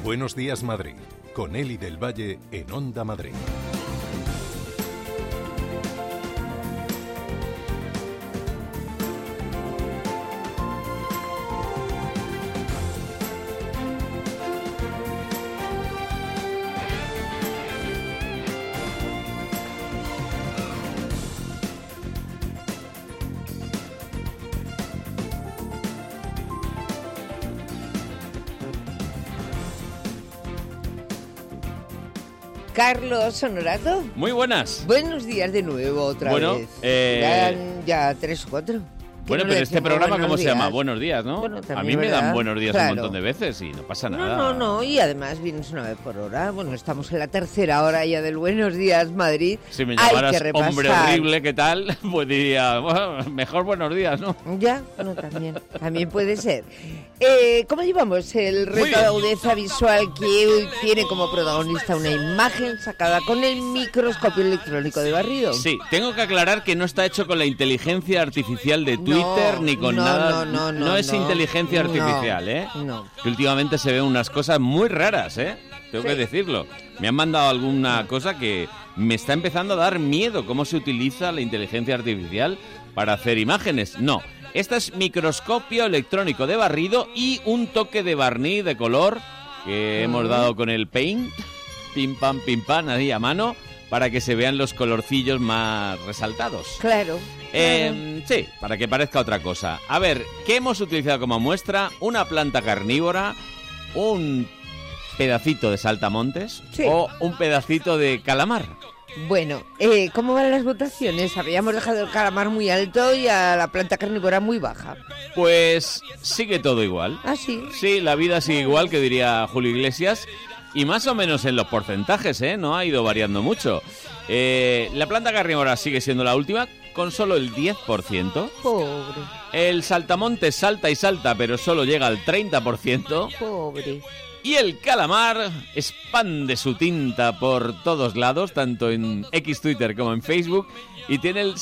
Buenos días, Madrid, con Eli del Valle en Onda Madrid. Carlos Honorato. Muy buenas. Buenos días de nuevo, otra vez. Ya 3 o 4. Bueno, pero este programa, ¿cómo se llama? Buenos días, ¿no? Bueno, a mí me dan buenos días un montón de veces y no pasa nada. No, y además vienes una vez por hora. Bueno, estamos en la tercera hora ya del Buenos Días, Madrid. Si me llamaras hombre horrible, ¿qué tal? Pues diría, bueno, mejor buenos días, ¿no? Ya, bueno, también puede ser. ¿Cómo llevamos el reto de agudeza visual que hoy tiene como protagonista una imagen sacada con el microscopio electrónico de barrido? Sí, tengo que aclarar que no está hecho con la inteligencia artificial de Twitter ni con nada. No es inteligencia artificial, ¿eh? No. Que últimamente se ven unas cosas muy raras, ¿eh? Tengo que decirlo. Me han mandado alguna cosa que me está empezando a dar miedo. ¿Cómo se utiliza la inteligencia artificial para hacer imágenes? No. Esta es microscopio electrónico de barrido y un toque de barniz de color que hemos dado con el paint. Pim, pam, ahí a mano, para que se vean los colorcillos más resaltados. Claro. Sí, para que parezca otra cosa. A ver, ¿qué hemos utilizado como muestra? Una planta carnívora, un pedacito de saltamontes o un pedacito de calamar. Bueno, ¿cómo van las votaciones? Habíamos dejado el calamar muy alto y a la planta carnívora muy baja. Pues sigue todo igual. ¿Ah, sí? Sí, la vida sigue igual, que diría Julio Iglesias. Y más o menos en los porcentajes, ¿eh? No ha ido variando mucho. La planta carnívora sigue siendo la última, con solo el 10%. Pobre. El saltamontes salta y salta, pero solo llega al 30%. Pobre. Y el calamar expande su tinta por todos lados, tanto en X Twitter como en Facebook, y tiene el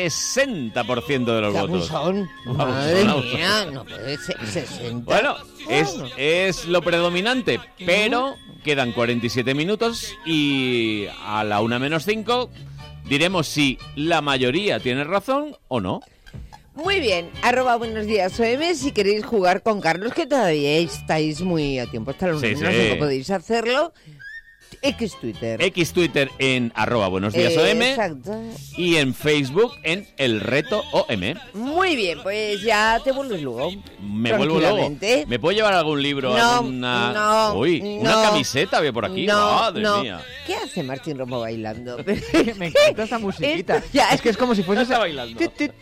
60% de los votos. Madre mía, no puede ser 60. Bueno, es lo predominante, pero quedan 47 minutos y a la 1:05 diremos si la mayoría tiene razón o no. Muy bien, @buenos días OM si queréis jugar con Carlos, que todavía estáis muy a tiempo. Hasta los lunes no podéis hacerlo. X Twitter en @buenos días OM. Exacto. Y en Facebook en El Reto OM. Muy bien, pues ya te vuelves luego. Me vuelvo luego. ¿Me puedo llevar algún libro? Una camiseta había por aquí. Madre mía. ¿Qué hace Martín Romo bailando? Me encanta esta musiquita. Es que es como si fuese bailando.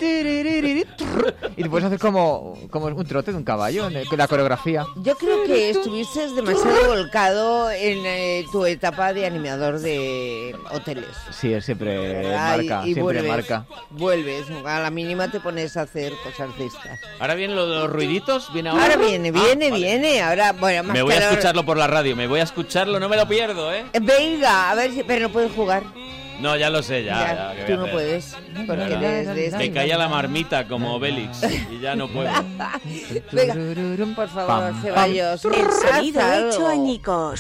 Y te puedes hacer como un trote de un caballo, con la coreografía. Yo creo que estuviste demasiado volcado en tu etapa de animador de hoteles. Sí, él siempre marca. Vuelves, a la mínima te pones a hacer cosas de estas. Ahora vienen los ruiditos, Ahora viene. Ahora, bueno, más me voy a escucharlo por la radio, no me lo pierdo, ¿eh? Venga, a ver si... Pero no puedes jugar. No, ya lo sé, ya tú no puedes, porque eres de me caía la marmita como Obélix y ya no puedo. Venga, por favor, Ceballos. El sonido hecho añicos.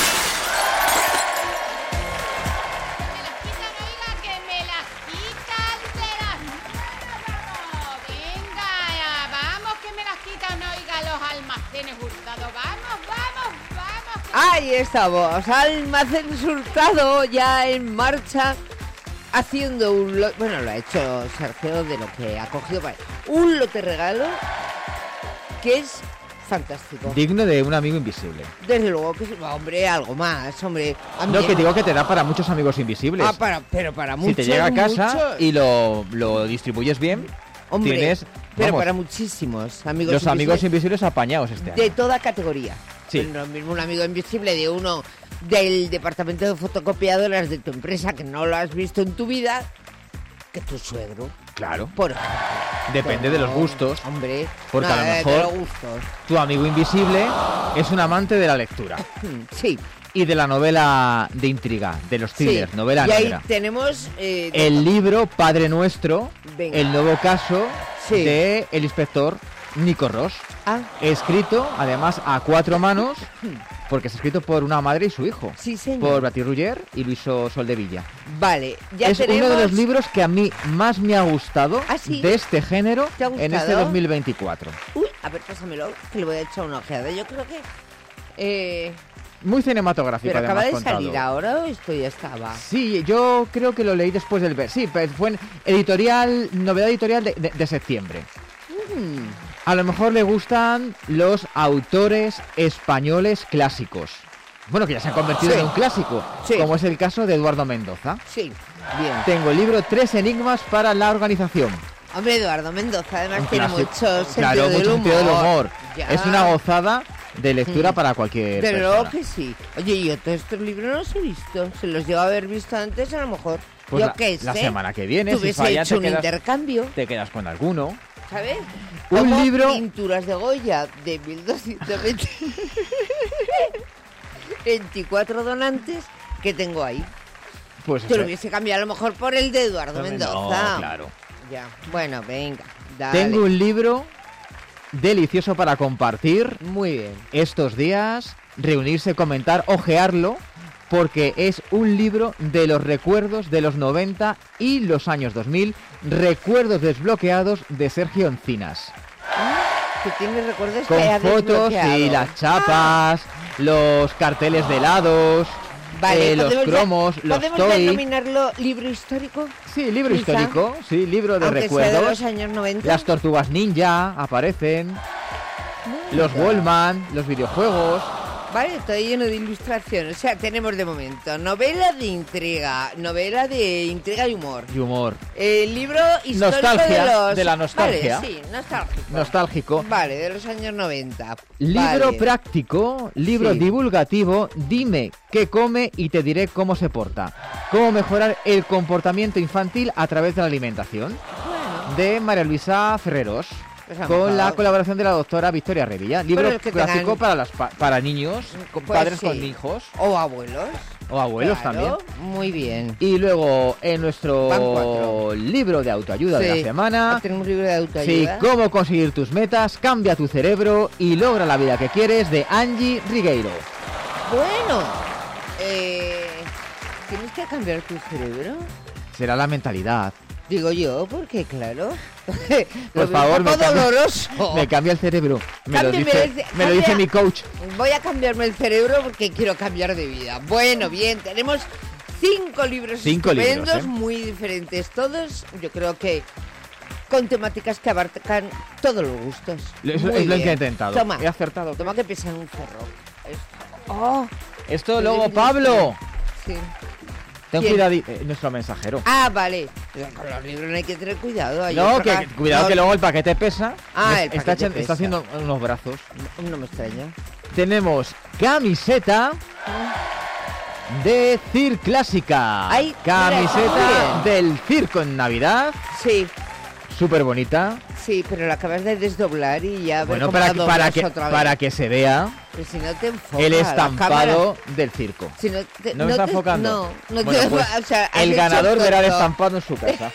Ahí estamos, Almacén Hurtado ya en marcha, haciendo lo ha hecho Sergio de lo que ha cogido para un lote regalo que es fantástico. Digno de un amigo invisible. Desde luego que sí, hombre, algo más, hombre. No, que digo que te da para muchos amigos invisibles. Pero para muchos. Si te llega a casa y lo distribuyes bien, hombre, tienes... Pero para muchísimos amigos los amigos invisibles apañados este año. De toda categoría. Sí. Lo mismo un amigo invisible de uno del departamento de fotocopiadoras de tu empresa que no lo has visto en tu vida, que tu suegro. Claro. Por ejemplo. Depende de los gustos. Hombre. Porque a lo mejor tu amigo invisible es un amante de la lectura. Sí. Y de la novela de intriga, de los thrillers, novela negra. Y ahí tenemos... el libro Padre Nuestro, el nuevo caso de el inspector Nico Ross. Ah, Escrito, además, a 4 manos, porque es escrito por una madre y su hijo. sí, señor. Por Bati Ruller y Luis Soldevilla. Vale, ya Es tenemos... uno de los libros que a mí más me ha gustado ¿Ah, sí? de este género ¿Te ha en este gustado? 2024. Uy, a ver, pásamelo, que le voy a echar una ojeada. Yo creo que... Muy cinematográfico, ¿Pero acaba además, de salir contado. ahora o esto ya estaba? Sí, yo creo que lo leí después del ver. Sí, pues fue en novedad editorial de septiembre. A lo mejor le gustan los autores españoles clásicos. Bueno, que ya se han convertido Sí. en un clásico, Sí. como es el caso de Eduardo Mendoza. Sí, bien. Tengo el libro 3 enigmas para la organización. Hombre, Eduardo Mendoza además Un tiene clásico. mucho sentido Claro, del mucho humor. sentido del humor. Ya. Es una gozada de lectura para cualquier Pero persona. luego que sí. Oye, yo todos estos libros no los he visto. Se los llevo a haber visto antes, a lo mejor. Pues yo qué sé. la semana que viene, Tú si hubiese falla, hecho un te intercambio, quedas con alguno. ¿sabes? Un Como libro- Pinturas de Goya de 1220. 24 donantes que tengo ahí. Pues Te lo eso. hubiese cambiado a lo mejor por el de Eduardo Mendoza. No, claro. Ya. Bueno, venga. Dale. Tengo un libro delicioso para compartir Muy bien. estos días, reunirse, comentar, ojearlo, porque es un libro de los recuerdos de los 90 y los años 2000, recuerdos desbloqueados de Sergio Encinas. Que tienes recuerdos Con que haya fotos desbloqueado. y las chapas, los carteles de helados, Vale, los podemos cromos, los ¿podemos toy. denominarlo libro histórico? Sí, libro quizá? histórico, sí, libro de Aunque sea de recuerdos. los años 90. Las tortugas ninja aparecen, los Wallman, los videojuegos. Vale, todo lleno de ilustraciones. O sea, tenemos de momento novela de intriga y humor. Y humor. El libro histórico Nostalgia, de los... de la nostalgia. Vale, sí, nostálgico. Nostálgico. Vale, de los años 90. Libro Vale. práctico, libro Sí. divulgativo, dime qué come y te diré cómo se porta. Cómo mejorar el comportamiento infantil a través de la alimentación. Bueno, De María Luisa Ferreros. Pues a lo Con mejor. la colaboración de la doctora Victoria Revilla. Libro Pero es que clásico tengan- para niños, con pues padres sí. con hijos O abuelos. o abuelos Claro, también. Muy bien. Y luego en Van nuestro cuatro. libro de autoayuda de Sí. la semana. Tenemos un libro de Sí, autoayuda. cómo conseguir tus metas, cambia tu cerebro y logra la vida que quieres, de Angie Rigueiro. Bueno, ¿tienes que cambiar tu cerebro? Será la mentalidad. Digo yo, porque claro. Por favor, un poco cambia- doloroso. me cambia el cerebro. Me lo Cámbiame dice, el- me lo dice cambia- mi coach. Voy a cambiarme el cerebro porque quiero cambiar de vida. Bueno, bien, tenemos 5 libros 5 estupendos, libros, ¿eh? muy diferentes todos. Yo creo que con temáticas que abarcan todos los gustos. Es Muy lo que he bien. intentado. Toma, He acertado. toma que pesa un cerro. Esto. Oh, Esto qué luego, difícil. Pablo. Sí. Ten ¿Quién? cuidado, nuestro mensajero. Ah, vale. Con los libros no hay que tener cuidado. hay No, otro cuidado no, que luego el paquete pesa. Ah, el está, paquete está pesa. haciendo unos brazos. No me extraña. Tenemos camiseta de Cir Clásica. Ay, mira, Camiseta está del circo en Navidad. Sí, Súper bonita. sí, pero la acabas de desdoblar y ya ver Bueno, cómo para la que, doblas otra vez. para que se vea Pero si no te enfoca el la estampado cámara. del circo. Si no, te, ¿No me está te- enfocando? No, no Bueno, te pues, o sea, has el hecho ganador verá el tonto. estampado en su casa.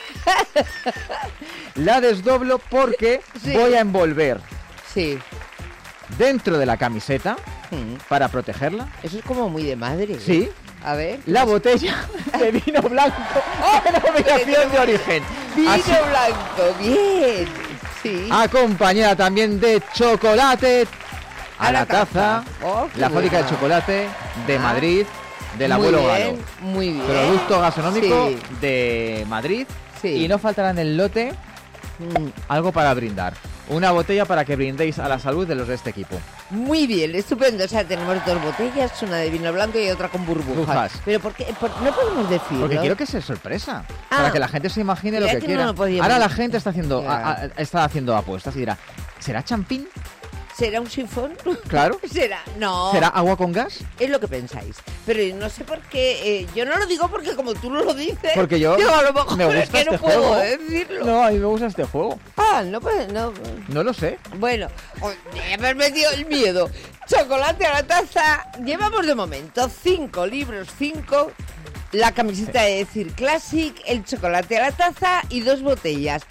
La desdoblo porque Sí. voy a envolver Sí. dentro de la camiseta Mm. para protegerla. Eso es como muy de madre. ¿eh? Sí. A ver. La botella de vino blanco denominación de origen. Vino Así- blanco, bien. Sí. acompañada también de chocolate a la taza. taza. Oh, qué La fábrica de buena. chocolate de Ah. Madrid, del Muy abuelo bien, Galo. muy bien. Producto gastronómico Sí. de Madrid. Sí. Y no faltará en el lote Mm. algo para brindar. Una botella para que brindéis a la salud de los de este equipo. Muy bien, estupendo. O sea, tenemos 2 botellas, una de vino blanco y otra con burbujas. Burbujas. Pero ¿por qué? No podemos decirlo. Porque quiero que sea sorpresa. Ah. Para que la gente se imagine lo Mira que que quiera. no lo podíamos Ahora la decir. gente está haciendo, Ya. está haciendo apuestas y dirá, ¿será champín? ¿Será un sifón? Claro. ¿Será? No. ¿Será agua con gas? Es lo que pensáis. Pero no sé por qué. Yo no lo digo porque como tú no lo dices. Porque yo digo, a lo mejor me gusta es que este no puedo juego. decirlo. No, a mí me gusta este juego. Ah, no puedes. No. No lo sé. Bueno, ya me has metido el miedo. Chocolate a la taza. Llevamos de momento 5 libros, 5. La camiseta de Cir Classic, el chocolate a la taza y 2 botellas.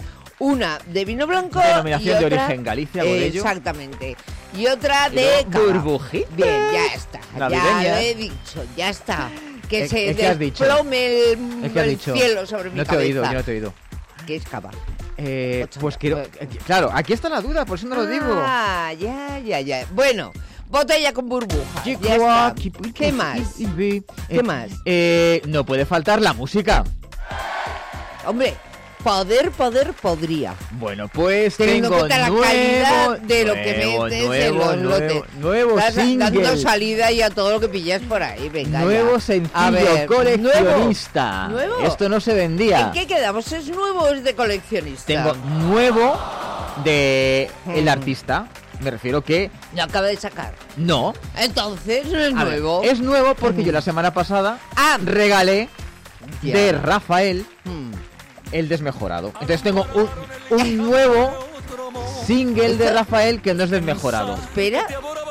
Una de vino blanco. Denominación y de otra, origen Galicia, Godello. Exactamente. Y otra Y de luego, cava. burbujita. Bien, ya está. Ya Navideña. lo he dicho, ya está. Que se ¿Qué has dicho? desplome ¿Qué has el dicho? cielo sobre mi No te he oído, cabeza. yo no te he oído. ¿Qué es cava? Pues quiero... Claro, aquí está la duda, por eso no lo digo. Ah, ya. Bueno, botella con burbuja. Ya está. ¿Qué más? ¿Qué más? No puede faltar la música. Hombre, podría. Bueno, pues Teniendo en tengo cuenta la nuevo, calidad de lo que metes en los lotes. nuevo Estás single. dando salida y a todo lo que pillas por ahí, venga. Nuevo ya. sencillo A ver, coleccionista. ¿Nuevo? Esto no se vendía. ¿En qué quedamos? ¿Es nuevo o es de coleccionista? Tengo nuevo de el artista. Me refiero que Lo acaba de sacar. no. Entonces no es A ver, nuevo. es nuevo porque yo la semana pasada regalé Ya. de Rafael el desmejorado. Entonces tengo un nuevo single de Rafael que no es desmejorado. Espera.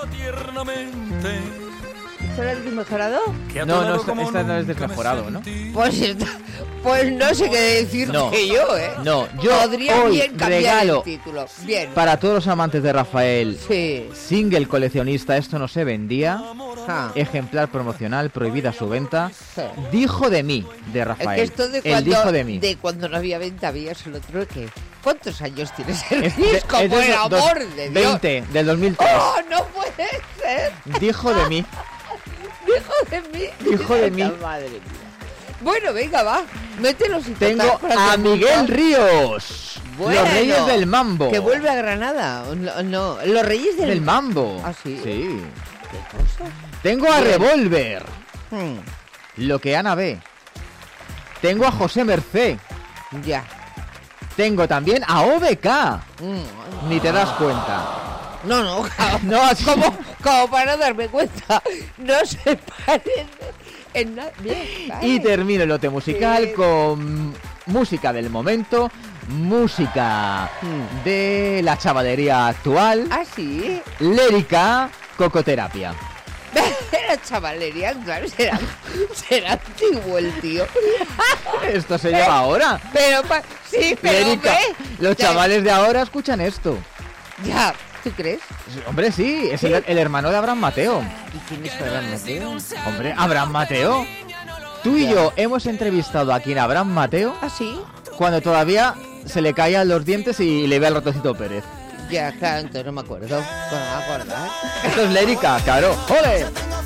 ¿Esto era el desmejorado? No, esta no es desmejorado, ¿no? Pues no sé qué decirte No. yo, ¿eh? No, yo Podría hoy bien cambiar regalo el título. Bien. para todos los amantes de Rafael, Sí. single coleccionista, esto no se vendía, Ah. ejemplar promocional, prohibida su venta, Sí. dijo de mí, de Es Rafael. que esto de Él cuando, dijo de mí. de cuando no había venta, había solo otro que... ¿Cuántos años tienes el Es disco? es Por del el amor de Dios. 20, del 2003. ¡Oh, no puede ser! Dijo de mí. Dijo de mí. Dijo de mí. Madre mía. Bueno, venga, va. Mételos y Tengo total para a que Miguel mundo- Ríos. Bueno, Los Reyes del Mambo. Que vuelve a Granada. No, los Reyes del Mambo. Ah, sí. Sí. ¿Qué cosa? Tengo a Bien. Revolver. Hmm, Lo que Ana ve. Tengo a José Mercé. ya. Tengo también a OBK. Mm, Ni te das cuenta. No, No, así- como para no darme cuenta. No se parecen en nada. Bien, vale. Y termino el lote musical Sí. con música del momento, música de la chavalería actual, Ah, sí. Lérica, cocoterapia. Era chavalería, claro, será antiguo el tío. Esto se lleva ahora. Pero, sí, pero, Lérica. hombre, Los ya- chavales de ahora escuchan esto. Ya, ¿tú crees? Hombre, sí, es el hermano de Abraham Mateo. ¿Y quién es Abraham Mateo? Hombre, Abraham Mateo. Tú y yo hemos entrevistado aquí en Abraham Mateo ¿Ah, sí? cuando todavía se le caían los dientes y le ve al Ratoncito Pérez. Ya, claro, entonces no me acuerdo. Bueno, me acuerdo, ¿eh? Esto es Lérica, claro. ¡Ole!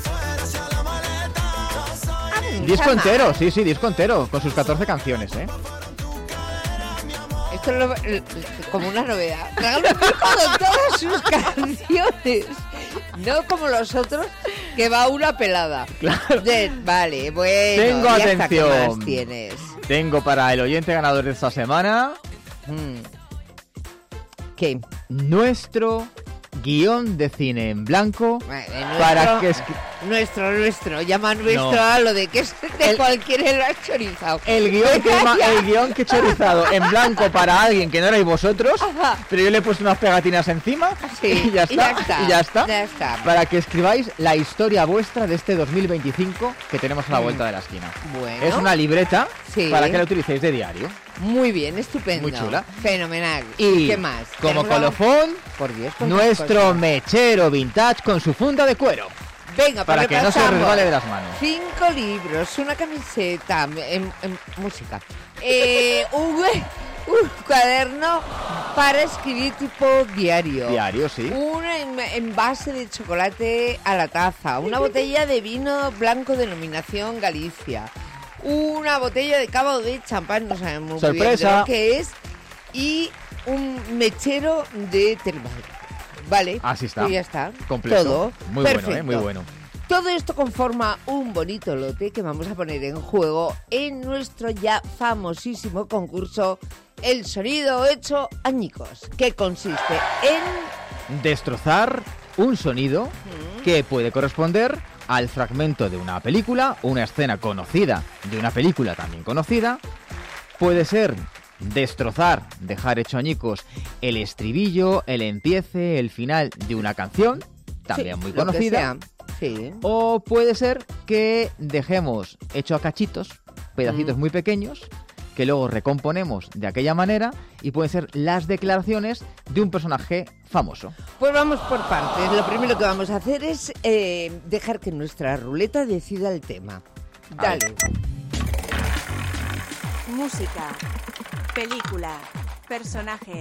Disco Chama. entero, sí, disco entero, con sus 14 canciones, ¿eh? Esto es como una novedad. Regalo un disco con todas sus canciones. No como los otros, que va una pelada. Claro. Vale, bueno. Tengo ya está, atención. ¿qué más tienes? Tengo para el oyente ganador de esta semana ¿Qué? nuestro guión de cine en blanco Nuestro, para que nuestro. Llama nuestro No. a lo de que es de El- cualquiera lo has chorizado. el guión que he chorizado en blanco para alguien que no erais vosotros, Ajá. pero yo le he puesto unas pegatinas encima Sí, y ya está. y ya está. Para que escribáis la historia vuestra de este 2025 que tenemos a la vuelta de la esquina. Bueno. Es una libreta Sí. para que la utilicéis de diario. Muy bien, estupendo. Muy chula. Fenomenal. Y ¿Qué más? como ¿Tenemos algo? colofón, Por Dios, ¿cuántas nuestro cosas? mechero vintage con su funda de cuero. Venga, para pues que no se repasamos. resbale de las manos. 5 libros, una camiseta, en música, un cuaderno para escribir tipo diario. Diario, sí. Un envase de chocolate a la taza, una botella de vino blanco denominación Galicia, una botella de cava o de champán, no sabemos muy bien de Sorpresa. lo que es, y un mechero de termal. Vale, Así está. y ya está. Completo. Todo. Muy Perfecto. bueno, muy bueno. Todo esto conforma un bonito lote que vamos a poner en juego en nuestro ya famosísimo concurso El sonido hecho añicos, que consiste en... Destrozar un sonido que puede corresponder al fragmento de una película, una escena conocida de una película también conocida. Puede ser destrozar, dejar hecho añicos el estribillo, el empiece, el final de una canción, también Sí, muy lo que conocida. sea. Sí. O puede ser que dejemos hecho a cachitos, pedacitos muy pequeños, que luego recomponemos de aquella manera y pueden ser las declaraciones de un personaje famoso. Pues vamos por partes. Lo primero que vamos a hacer es dejar que nuestra ruleta decida el tema. Dale. Música, película, personaje.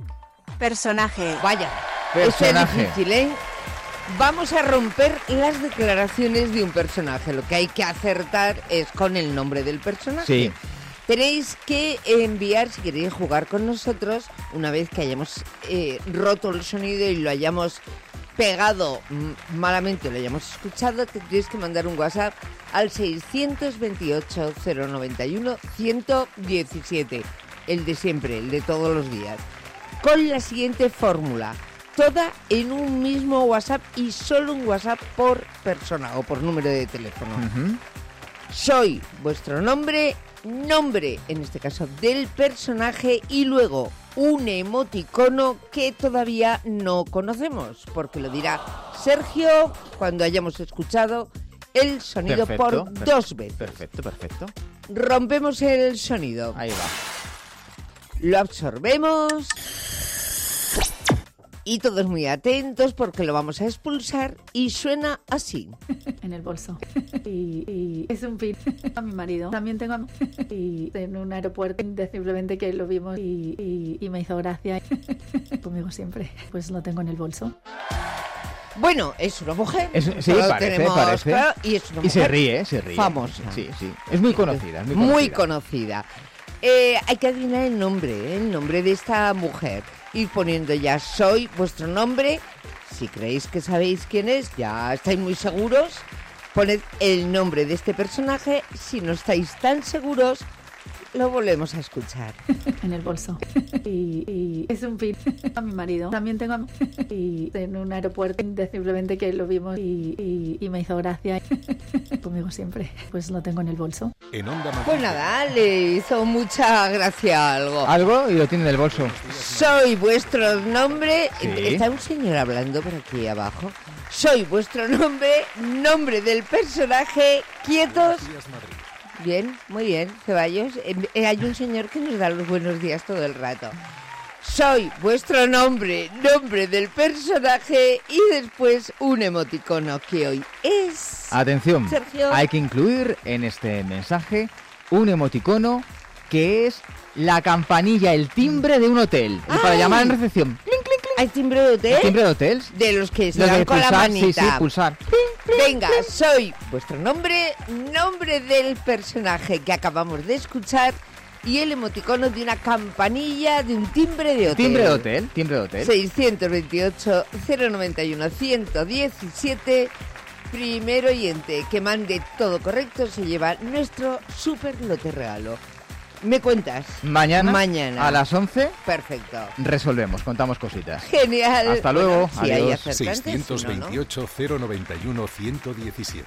Vaya, Personaje. eso es difícil, ¿eh? Vamos a romper las declaraciones de un personaje. Lo que hay que acertar es con el nombre del personaje. Sí. Tenéis que enviar, si queréis jugar con nosotros, una vez que hayamos roto el sonido y lo hayamos pegado malamente, lo hayamos escuchado, tendréis que mandar un WhatsApp al 628 091 117, el de siempre, el de todos los días, con la siguiente fórmula. Toda en un mismo WhatsApp y solo un WhatsApp por persona o por número de teléfono. Soy vuestro nombre, en este caso del personaje, y luego un emoticono que todavía no conocemos, porque lo dirá Sergio cuando hayamos escuchado el sonido por dos veces. Perfecto. Rompemos el sonido. Ahí va. Lo absorbemos. Y todos muy atentos porque lo vamos a expulsar y suena así. En el bolso. Y es un pin a mi marido. También tengo y en un aeropuerto, simplemente que lo vimos y me hizo gracia. Conmigo siempre. Pues lo tengo en el bolso. Bueno, es una mujer. Sí, parece. Claro, y es una mujer. Y se ríe. Famosa. Sí. Es muy conocida. Muy conocida. Hay que adivinar el nombre de esta mujer. Ir poniendo ya soy vuestro nombre. Si creéis que sabéis quién es, ya estáis muy seguros. Poned el nombre de este personaje. Si no estáis tan seguros, lo volvemos a escuchar. En el bolso. Y es un pin a mi marido. También tengo y en un aeropuerto, simplemente que lo vimos y me hizo gracia. Conmigo siempre. Pues lo tengo en el bolso. En Onda Madrid. Pues nada, le hizo mucha gracia algo. Algo y lo tiene en el bolso. Soy vuestro nombre. Sí. Está un señor hablando por aquí abajo. Soy vuestro nombre del personaje. Quietos. Bien, muy bien, Ceballos. Hay un señor que nos da los buenos días todo el rato. Soy vuestro nombre del personaje y después un emoticono que hoy es... Atención, Sergio. hay que incluir en este mensaje un emoticono que es la campanilla, el timbre de un hotel. Y para ¡Ay! llamar en recepción. ¡Cling, cling, cling! ¿Hay timbre de hotel? ¿El timbre de hotel? De los que se Lo dan de con la pulsar, manita. sí, pulsar. Venga, soy vuestro nombre del personaje que acabamos de escuchar y el emoticono de una campanilla de un timbre de hotel. Timbre de hotel. 628 091 117. Primer oyente que mande todo correcto se lleva nuestro super lote regalo. ¿Me cuentas? Mañana a las 11 Perfecto. resolvemos, contamos cositas. Genial. Hasta luego, Bueno, si hay adiós. acertantes, 628 091 117.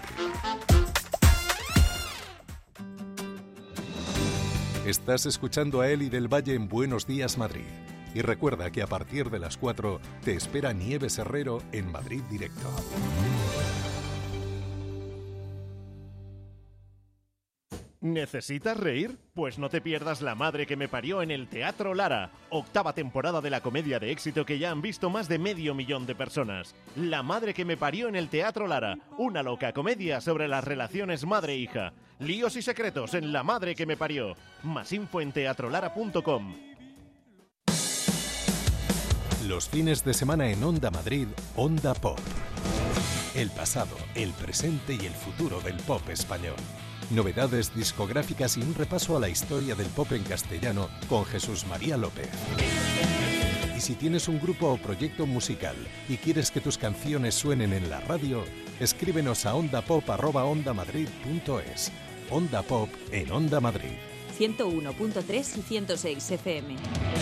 Estás escuchando a Eli del Valle en Buenos Días Madrid. Y recuerda que a partir de las 4 te espera Nieves Herrero en Madrid Directo. ¿Necesitas reír? Pues no te pierdas La madre que me parió en el Teatro Lara, 8ª temporada de la comedia de éxito que ya han visto más de 500.000 de personas. La madre que me parió en el Teatro Lara, una loca comedia sobre las relaciones madre-hija. Líos y secretos en La madre que me parió. Más info en teatrolara.com. Los fines de semana en Onda Madrid, Onda Pop. El pasado, el presente y el futuro del pop español. Novedades discográficas y un repaso a la historia del pop en castellano con Jesús María López. Y si tienes un grupo o proyecto musical y quieres que tus canciones suenen en la radio, escríbenos a ondapop@ondamadrid.es. Onda Pop en Onda Madrid. 101.3 y 106 FM.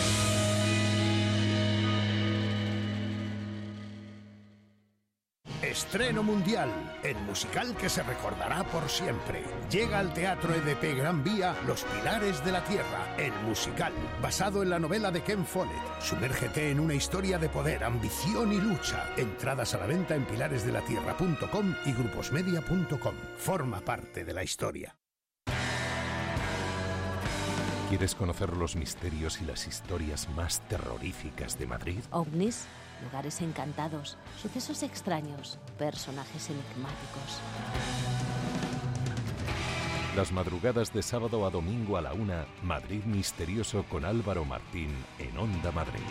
Estreno mundial, el musical que se recordará por siempre. Llega al Teatro EDP Gran Vía Los Pilares de la Tierra, el musical, basado en la novela de Ken Follett. Sumérgete en una historia de poder, ambición y lucha. Entradas a la venta en pilaresdelatierra.com y gruposmedia.com. Forma parte de la historia. ¿Quieres conocer los misterios y las historias más terroríficas de Madrid? OVNIs, lugares encantados, sucesos extraños, personajes enigmáticos. Las madrugadas de sábado a domingo a la 1, Madrid Misterioso con Álvaro Martín en Onda Madrid.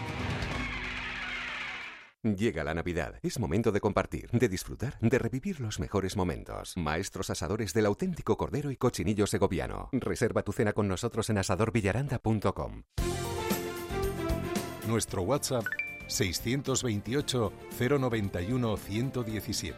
Llega la Navidad. Es momento de compartir, de disfrutar, de revivir los mejores momentos. Maestros asadores del auténtico cordero y cochinillo segoviano. Reserva tu cena con nosotros en asadorvillaranda.com. Nuestro WhatsApp 628 091 117.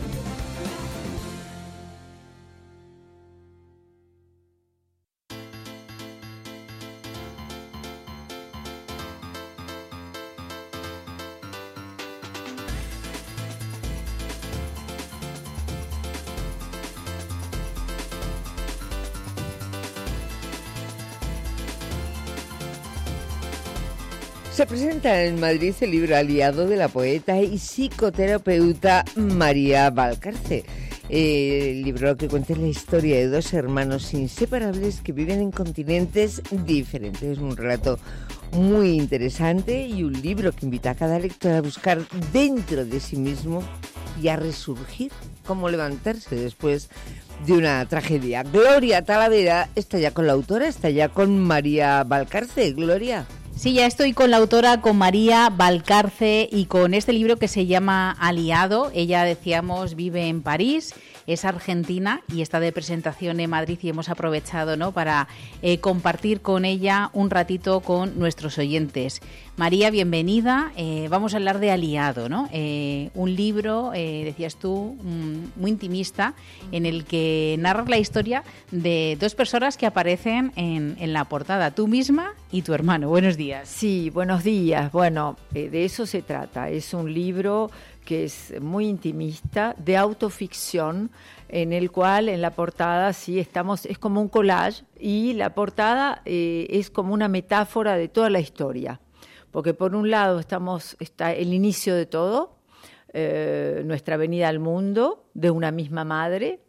Se presenta en Madrid el libro Aliado de la poeta y psicoterapeuta María Valcarce. El libro que cuenta la historia de dos hermanos inseparables que viven en continentes diferentes. Es un relato muy interesante y un libro que invita a cada lector a buscar dentro de sí mismo y a resurgir, cómo levantarse después de una tragedia. Gloria Talavera está ya con la autora, está ya con María Valcarce. Gloria. Sí, ya estoy con la autora, con María Valcarce, y con este libro que se llama Aliado. Ella, decíamos, vive en París, es argentina y está de presentación en Madrid, y hemos aprovechado, ¿no?, para compartir con ella un ratito con nuestros oyentes. María, bienvenida. Vamos a hablar de Aliado, ¿no? Un libro, decías tú, muy intimista, en el que narras la historia de dos personas que aparecen en la portada, tú misma y tu hermano. Buenos días. Sí, buenos días. Bueno, de eso se trata. Es un libro que es muy intimista, de autoficción, en el cual en la portada sí estamos, es como un collage, y la portada es como una metáfora de toda la historia. Porque por un lado está el inicio de todo, nuestra venida al mundo de una misma madre,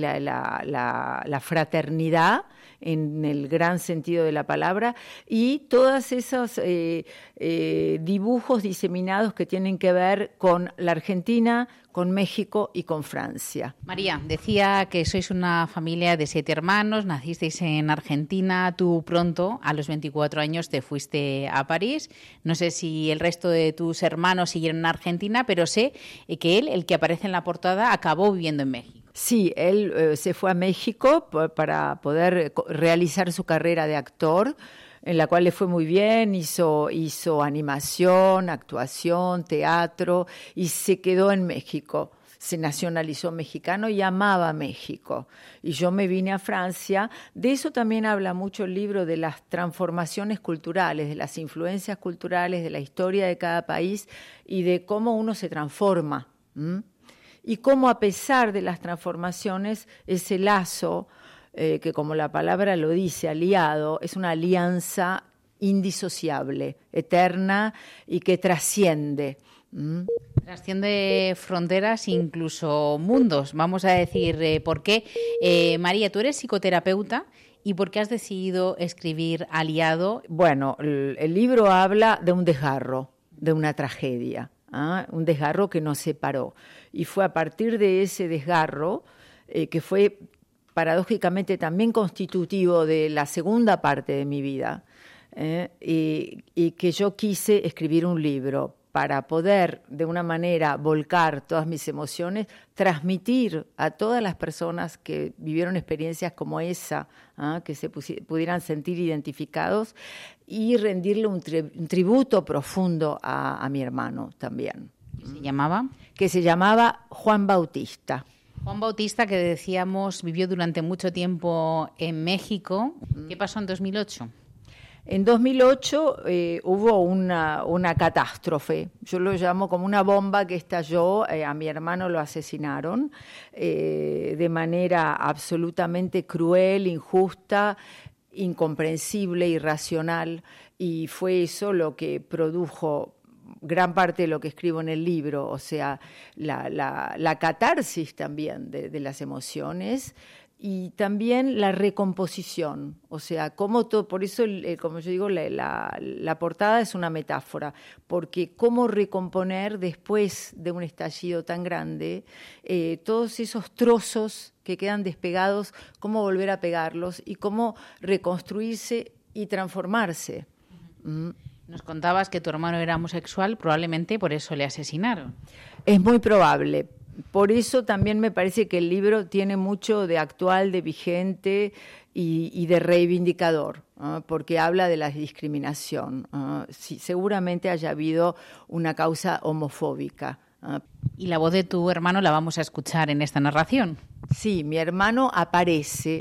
la fraternidad en el gran sentido de la palabra, y todos esos dibujos diseminados que tienen que ver con la Argentina, con México y con Francia. María, decía que sois una familia de 7 hermanos, nacisteis en Argentina, tú pronto, a los 24 años, te fuiste a París. No sé si el resto de tus hermanos siguieron en Argentina, pero sé que él, el que aparece en la portada, acabó viviendo en México. Sí, él se fue a México para poder realizar su carrera de actor, en la cual le fue muy bien, hizo animación, actuación, teatro, y se quedó en México. Se nacionalizó mexicano y amaba México. Y yo me vine a Francia. De eso también habla mucho el libro, de las transformaciones culturales, de las influencias culturales, de la historia de cada país y de cómo uno se transforma. Y cómo, a pesar de las transformaciones, ese lazo, que como la palabra lo dice, aliado, es una alianza indisociable, eterna y que trasciende. Trasciende fronteras, incluso mundos. Vamos a decir por qué. María, tú eres psicoterapeuta, ¿y por qué has decidido escribir Aliado? Bueno, el libro habla de un desgarro, de una tragedia, un desgarro que nos separó. Y fue a partir de ese desgarro, que fue paradójicamente también constitutivo de la segunda parte de mi vida, y que yo quise escribir un libro para poder de una manera volcar todas mis emociones, transmitir a todas las personas que vivieron experiencias como esa, que se pudieran sentir identificados, y rendirle un tributo profundo a mi hermano también. ¿Qué se llamaba? Que se llamaba Juan Bautista. Juan Bautista, que decíamos vivió durante mucho tiempo en México. ¿Qué pasó en 2008? En 2008 hubo una catástrofe, yo lo llamo como una bomba que estalló, a mi hermano lo asesinaron de manera absolutamente cruel, injusta, incomprensible, irracional, y fue eso lo que produjo gran parte de lo que escribo en el libro, o sea, la catarsis también de las emociones, y también la recomposición, o sea, cómo todo, por eso, como yo digo, la portada es una metáfora, porque cómo recomponer después de un estallido tan grande todos esos trozos que quedan despegados, cómo volver a pegarlos y cómo reconstruirse y transformarse. Nos contabas que tu hermano era homosexual, probablemente por eso le asesinaron. Es muy probable. Por eso también me parece que el libro tiene mucho de actual, de vigente y de reivindicador, porque habla de la discriminación. Sí, seguramente haya habido una causa homofóbica. Y la voz de tu hermano la vamos a escuchar en esta narración. Sí, mi hermano aparece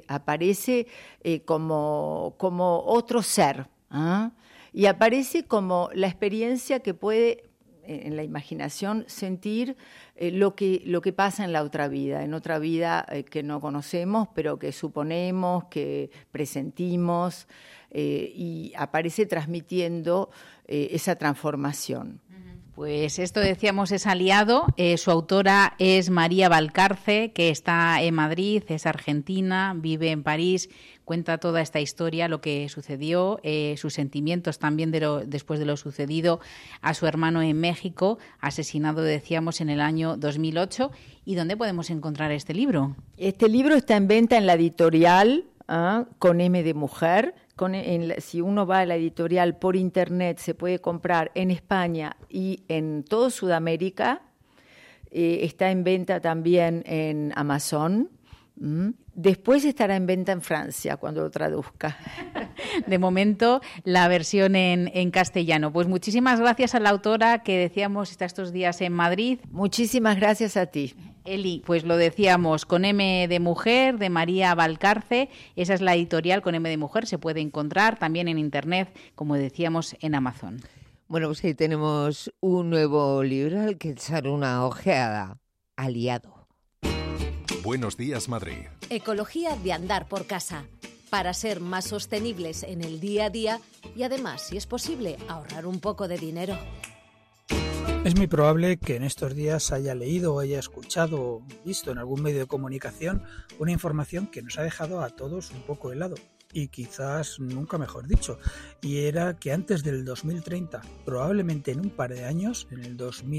como otro ser, y aparece como la experiencia que puede en la imaginación sentir lo que pasa en otra vida que no conocemos, pero que suponemos, que presentimos, y aparece transmitiendo esa transformación. Pues esto decíamos es Aliado, su autora es María Valcarce, que está en Madrid, es argentina, vive en París, cuenta toda esta historia, lo que sucedió, sus sentimientos también después de lo sucedido a su hermano en México, asesinado, decíamos, en el año 2008. ¿Y dónde podemos encontrar este libro? Este libro está en venta en la editorial con M de Mujer. Si uno va a la editorial por internet, se puede comprar en España y en toda Sudamérica. Está en venta también en Amazon. Después estará en venta en Francia cuando lo traduzca. De momento, la versión en castellano. Pues muchísimas gracias a la autora que decíamos está estos días en Madrid. Muchísimas gracias a ti. Eli, pues lo decíamos, con M de Mujer, de María Valcarce. Esa es la editorial con M de Mujer. Se puede encontrar también en internet, como decíamos, en Amazon. Bueno, pues ahí tenemos un nuevo libro al que echar una ojeada. Aliado. Buenos días, Madrid. Ecología de andar por casa, para ser más sostenibles en el día a día y además, si es posible, ahorrar un poco de dinero. Es muy probable que en estos días haya leído o haya escuchado o visto en algún medio de comunicación una información que nos ha dejado a todos un poco helado. Y quizás nunca mejor dicho, y era que antes del 2030, probablemente en un par de años, en el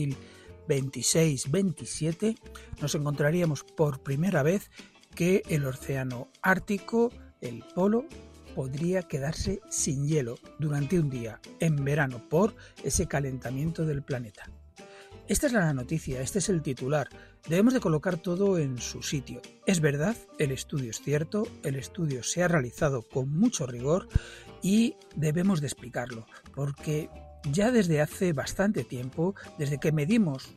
2026-27, nos encontraríamos por primera vez que el océano Ártico, el polo, podría quedarse sin hielo durante un día, en verano, por ese calentamiento del planeta. Esta es la noticia, este es el titular. Debemos de colocar todo en su sitio. Es verdad, el estudio es cierto, el estudio se ha realizado con mucho rigor y debemos de explicarlo, porque ya desde hace bastante tiempo, desde que medimos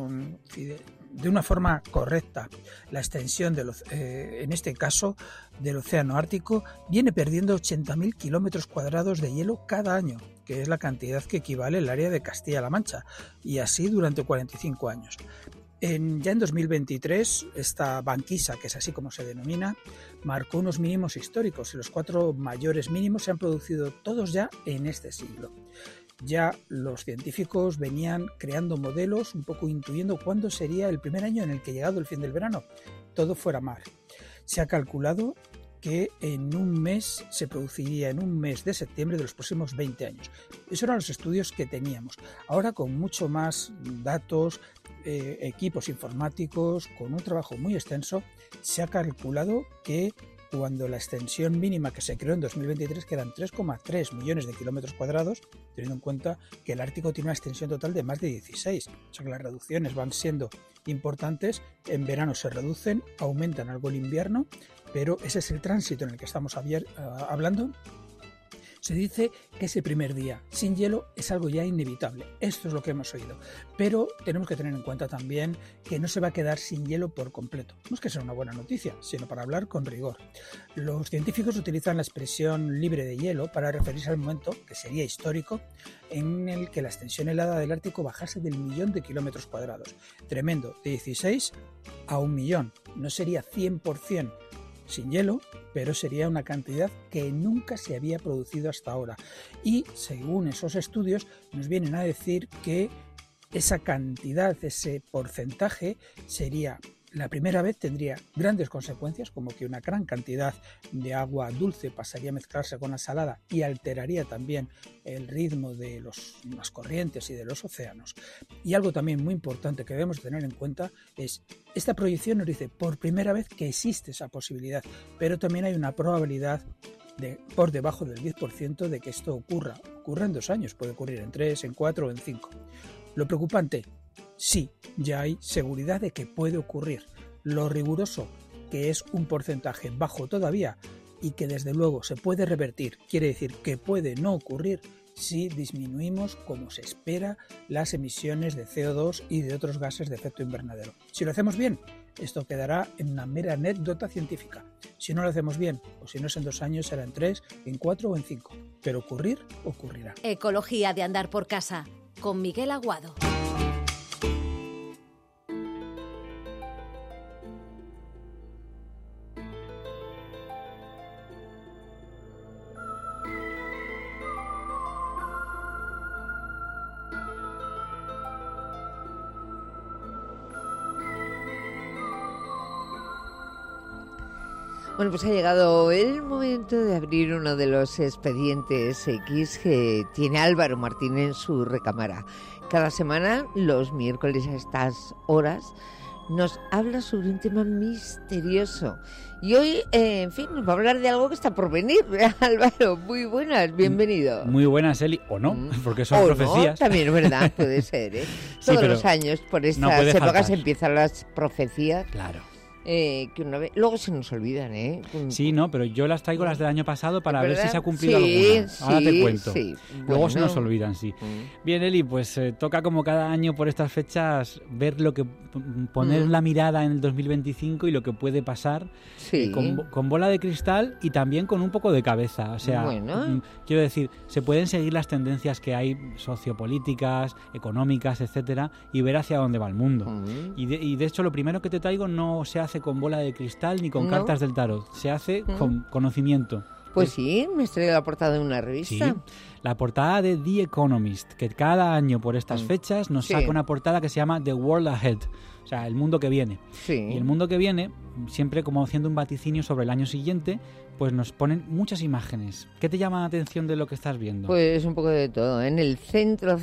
de una forma correcta la extensión en este caso del océano Ártico, viene perdiendo 80.000 kilómetros cuadrados de hielo cada año, que es la cantidad que equivale al área de Castilla-La Mancha, y así durante 45 años. Ya en 2023, esta banquisa, que es así como se denomina, marcó unos mínimos históricos, y los 4 mayores mínimos se han producido todos ya en este siglo. Ya los científicos venían creando modelos, un poco intuyendo cuándo sería el primer año en el que, llegado el fin del verano, todo fuera mar. Se ha calculado que se produciría en un mes de septiembre de los próximos 20 años. Esos eran los estudios que teníamos. Ahora, con mucho más datos, equipos informáticos, con un trabajo muy extenso, se ha calculado que cuando la extensión mínima que se creó en 2023, que eran 3,3 millones de kilómetros cuadrados, teniendo en cuenta que el Ártico tiene una extensión total de más de 16, o sea que las reducciones van siendo importantes. En verano se reducen, aumentan algo el invierno, pero ese es el tránsito en el que estamos hablando. Se dice que ese primer día sin hielo es algo ya inevitable. Esto es lo que hemos oído. Pero tenemos que tener en cuenta también que no se va a quedar sin hielo por completo. No es que sea una buena noticia, sino para hablar con rigor. Los científicos utilizan la expresión libre de hielo para referirse al momento, que sería histórico, en el que la extensión helada del Ártico bajase del 1.000.000 de kilómetros cuadrados. Tremendo, de 16 a 1.000.000. No sería 100% sin hielo, pero sería una cantidad que nunca se había producido hasta ahora. Y según esos estudios nos vienen a decir que esa cantidad, ese porcentaje, sería La primera vez tendría grandes consecuencias, como que una gran cantidad de agua dulce pasaría a mezclarse con la salada y alteraría también el ritmo de las corrientes y de los océanos. Y algo también muy importante que debemos tener en cuenta es, esta proyección nos dice por primera vez que existe esa posibilidad, pero también hay una probabilidad por debajo del 10% de que esto ocurra. Ocurra en 2 años, puede ocurrir en 3, en 4 o en 5. Lo preocupante, sí, ya hay seguridad de que puede ocurrir. Lo riguroso, que es un porcentaje bajo todavía y que desde luego se puede revertir, quiere decir que puede no ocurrir si disminuimos, como se espera, las emisiones de CO2 y de otros gases de efecto invernadero. Si lo hacemos bien, esto quedará en una mera anécdota científica. Si no lo hacemos bien, o si no es en 2 años, será en 3, en 4 o en 5. Pero ocurrir, ocurrirá. Ecología de andar por casa, con Miguel Aguado. Bueno, pues ha llegado el momento de abrir uno de los expedientes X que tiene Álvaro Martín en su recámara. Cada semana, los miércoles a estas horas, nos habla sobre un tema misterioso. Y hoy, en fin, nos va a hablar de algo que está por venir. Álvaro, muy buenas, bienvenido. Muy buenas, Eli, o no, porque son profecías. No, también es verdad, puede ser, ¿eh? Sí, todos los años, por estas épocas, empiezan las profecías. Claro. Que una vez, luego se nos olvidan, ¿eh? Sí, no, pero yo las traigo las del año pasado para ver si se ha cumplido sí, alguna. Ahora te cuento. Sí. Luego Bueno. se nos olvidan, sí. Bien, Eli, pues toca como cada año por estas fechas ver lo que poner la mirada en el 2025 y lo que puede pasar con bola de cristal y también con un poco de cabeza. O sea, quiero decir, se pueden seguir las tendencias que hay sociopolíticas, económicas, etcétera, y ver hacia dónde va el mundo. Y de hecho, lo primero que te traigo no se hace con bola de cristal ni con cartas del tarot, se hace con conocimiento. Pues sí, me estoy la portada de una revista. Sí, la portada de The Economist, que cada año por estas fechas nos saca una portada que se llama The World Ahead, o sea, el mundo que viene. Sí. Y el mundo que viene, siempre como haciendo un vaticinio sobre el año siguiente, pues nos ponen muchas imágenes. ¿Qué te llama la atención de lo que estás viendo? Pues un poco de todo. En el centro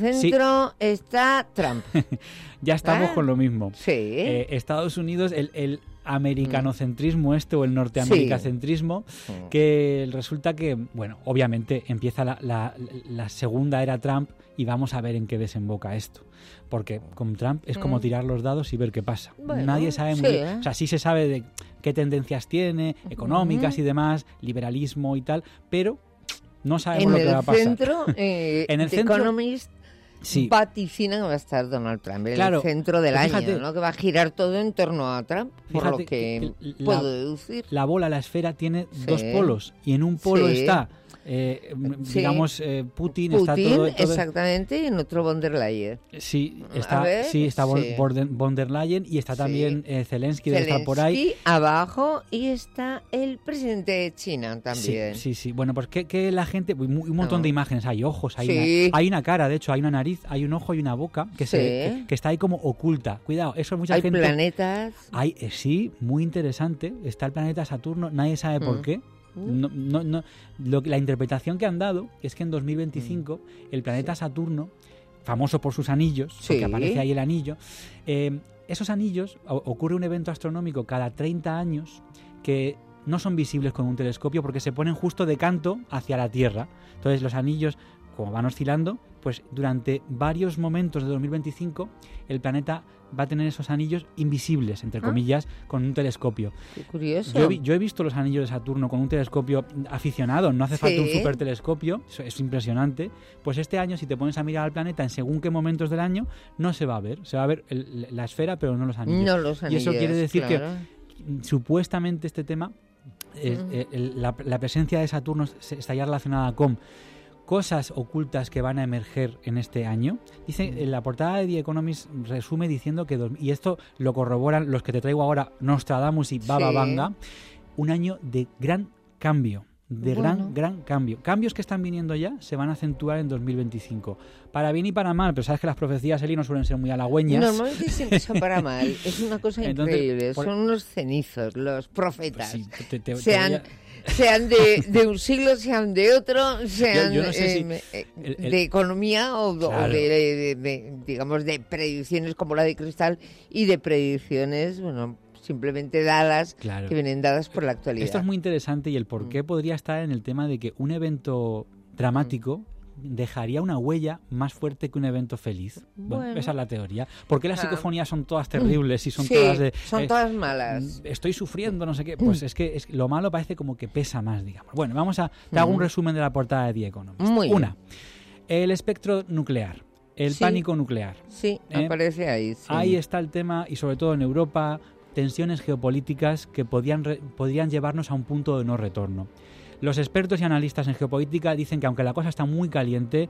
está Trump. Ya estamos con lo mismo. Sí. Estados Unidos, el americanocentrismo o el norteamericacentrismo, que resulta que, bueno, obviamente empieza la segunda era Trump y vamos a ver en qué desemboca esto. Porque con Trump es como tirar los dados y ver qué pasa. Bueno, nadie sabe muy bien. O sea, sí se sabe de qué tendencias tiene, económicas y demás, liberalismo y tal, pero no sabemos lo que va a pasar. En el centro, Economist vaticina que va a estar Donald Trump en el centro del año, ¿no? Que va a girar todo en torno a Trump, por lo que puedo deducir. La bola, la esfera, tiene 2 polos y en un polo está... Putin está todo exactamente, y en otro von der Leyen. Sí, está von der Leyen y está también Zelensky debe estar por ahí. Abajo, y está el presidente de China también. Sí. Bueno, pues que la gente, un montón de imágenes, hay ojos, hay una cara, de hecho, hay una nariz, hay un ojo y una boca que está ahí como oculta. Cuidado, eso mucha gente... Hay planetas. Muy interesante. Está el planeta Saturno, nadie sabe por qué. La interpretación que han dado es que en 2025 el planeta Saturno, famoso por sus anillos, porque aparece ahí el anillo, esos anillos, ocurre un evento astronómico cada 30 años que no son visibles con un telescopio porque se ponen justo de canto hacia la Tierra. Entonces los anillos, como van oscilando, pues durante varios momentos de 2025 el planeta va a tener esos anillos invisibles, entre comillas, con un telescopio. Qué curioso. Yo he visto los anillos de Saturno con un telescopio aficionado, no hace falta un super telescopio, es impresionante. Pues este año, si te pones a mirar al planeta en según qué momentos del año, no se va a ver. Se va a ver la esfera, pero no los anillos. No los anillos, y eso quiere decir que supuestamente este tema, la presencia de Saturno estaría relacionada con cosas ocultas que van a emerger en este año. Dice, en la portada de The Economist resume diciendo que, y esto lo corroboran los que te traigo ahora, Nostradamus y Baba Vanga, un año de gran cambio. de gran cambio. Cambios que están viniendo ya se van a acentuar en 2025. Para bien y para mal, pero sabes que las profecías, Eli, no suelen ser muy halagüeñas. Normalmente siempre son para mal. Es una cosa increíble. Son unos cenizos los profetas. Pues sí, sean de un siglo, sean de otro, sean yo no sé de economía o digamos, de predicciones como la de Cristal y de predicciones, bueno, simplemente dadas, que vienen dadas por la actualidad. Esto es muy interesante y el por qué podría estar en el tema de que un evento dramático dejaría una huella más fuerte que un evento feliz. Bueno, esa es la teoría. ¿Por qué las psicofonías son todas terribles y son todas de... son todas malas. Estoy sufriendo, no sé qué. Pues es que lo malo parece como que pesa más, digamos. Bueno, te hago un resumen de la portada de The Economist. Una, el espectro nuclear, el pánico nuclear. Sí, aparece ahí. Sí. Ahí está el tema, y sobre todo en Europa, tensiones geopolíticas que podrían llevarnos a un punto de no retorno. Los expertos y analistas en geopolítica dicen que aunque la cosa está muy caliente,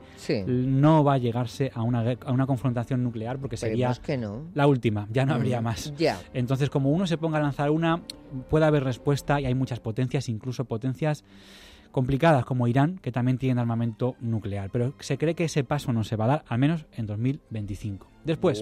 no va a llegarse a una confrontación nuclear porque sería la última, ya no habría más. Entonces, como uno se ponga a lanzar puede haber respuesta y hay muchas potencias, incluso potencias complicadas como Irán, que también tienen armamento nuclear. Pero se cree que ese paso no se va a dar, al menos en 2025. Después,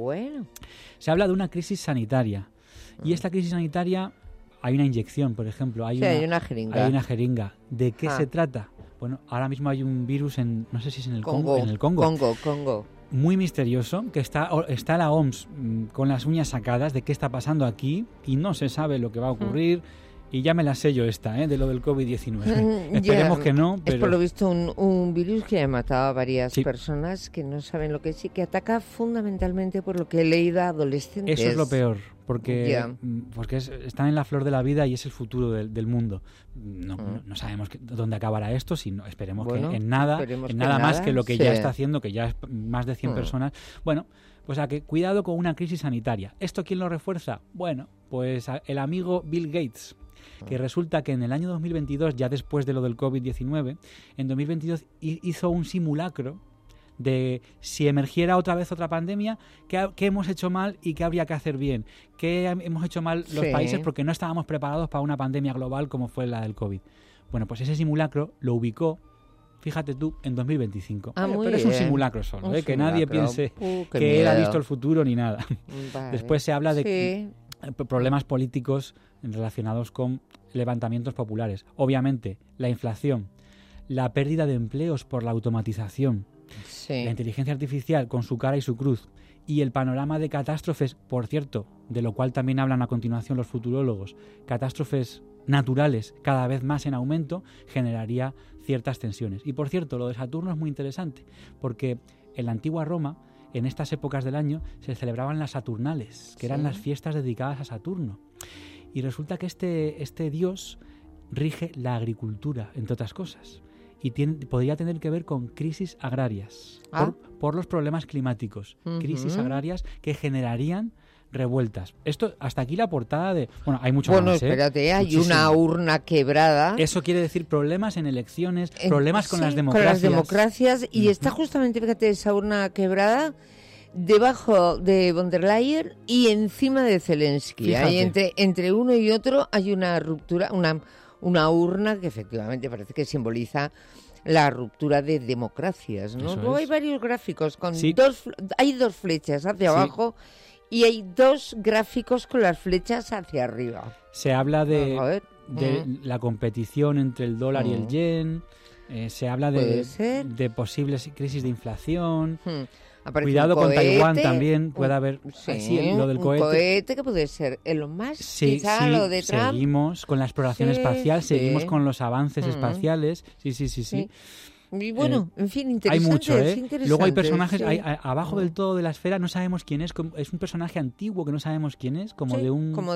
se habla de una crisis sanitaria. Y esta crisis sanitaria... Hay una inyección, por ejemplo. Hay una jeringa. Hay una jeringa. ¿De qué se trata? Bueno, ahora mismo hay un virus no sé si es en el Congo. En el Congo. Muy misterioso, que está la OMS con las uñas sacadas de qué está pasando aquí y no se sabe lo que va a ocurrir. Y ya me la sé yo de lo del COVID-19. Esperemos que no, pero... Es por lo visto un virus que ha matado a varias personas que no saben lo que es y que ataca fundamentalmente, por lo que he leído, a adolescentes. Eso es lo peor, porque están en la flor de la vida y es el futuro del mundo. No sabemos dónde acabará esto, esperemos que en nada más que lo que ya está haciendo, que ya es más de 100 personas. Bueno, pues a que cuidado con una crisis sanitaria. ¿Esto quién lo refuerza? Bueno, pues el amigo Bill Gates, que resulta que en el año 2022, ya después de lo del COVID-19, en 2022 hizo un simulacro de si emergiera otra vez otra pandemia, qué hemos hecho mal y qué habría que hacer bien, qué hemos hecho mal los países porque no estábamos preparados para una pandemia global como fue la del COVID. Bueno, pues ese simulacro lo ubicó, fíjate tú, en 2025. Pero es un simulacro solo, que nadie piense que él ha visto el futuro ni nada. Después se habla de problemas políticos relacionados con levantamientos populares. Obviamente, la inflación, la pérdida de empleos por la automatización, la inteligencia artificial con su cara y su cruz, y el panorama de catástrofes, por cierto, de lo cual también hablan a continuación los futurólogos, catástrofes naturales cada vez más en aumento, generaría ciertas tensiones. Y por cierto, lo de Saturno es muy interesante, porque en la antigua Roma, en estas épocas del año, se celebraban las Saturnales, que eran las fiestas dedicadas a Saturno. Y resulta que este dios rige la agricultura, entre otras cosas. Y podría tener que ver con crisis agrarias, por los problemas climáticos. Crisis agrarias que generarían revueltas. Esto, hasta aquí la portada de... Bueno, hay mucho más, Bueno, espérate, hay una urna quebrada. Eso quiere decir problemas en elecciones, problemas con las democracias. Con las democracias, y está justamente, fíjate, esa urna quebrada debajo de von der Leyen y encima de Zelensky. Ahí entre uno y otro hay una ruptura, una urna que efectivamente parece que simboliza la ruptura de democracias, ¿no? Luego hay varios gráficos con hay dos flechas hacia abajo y hay dos gráficos con las flechas hacia arriba. Se habla de la competición entre el dólar y el yen, se habla de posibles crisis de inflación. Cuidado con Taiwán también, puede haber lo del cohete. Un cohete que puede ser Elon Musk, quizá lo de Trump. Seguimos con la exploración espacial, seguimos con los avances espaciales. Sí. Y bueno, en fin, interesante. Hay mucho, interesante. Luego hay personajes, abajo del todo de la esfera no sabemos quién es un personaje antiguo que no sabemos quién es, como de